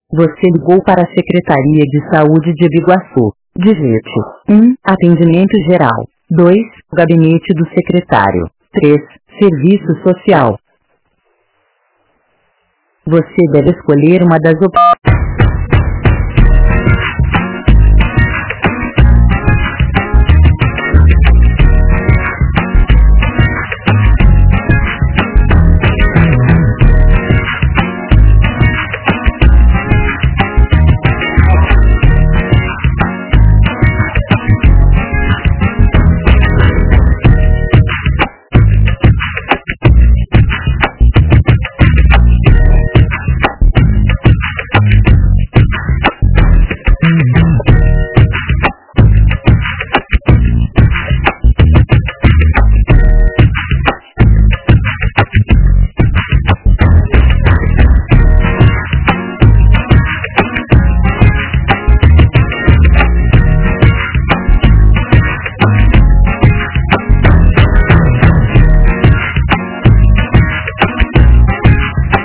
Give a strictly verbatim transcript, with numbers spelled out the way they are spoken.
Você ligou para a Secretaria de Saúde de Biguaçu. Digite um. Atendimento geral. dois. Gabinete do secretário. três. Serviço social. Você deve escolher uma das opções.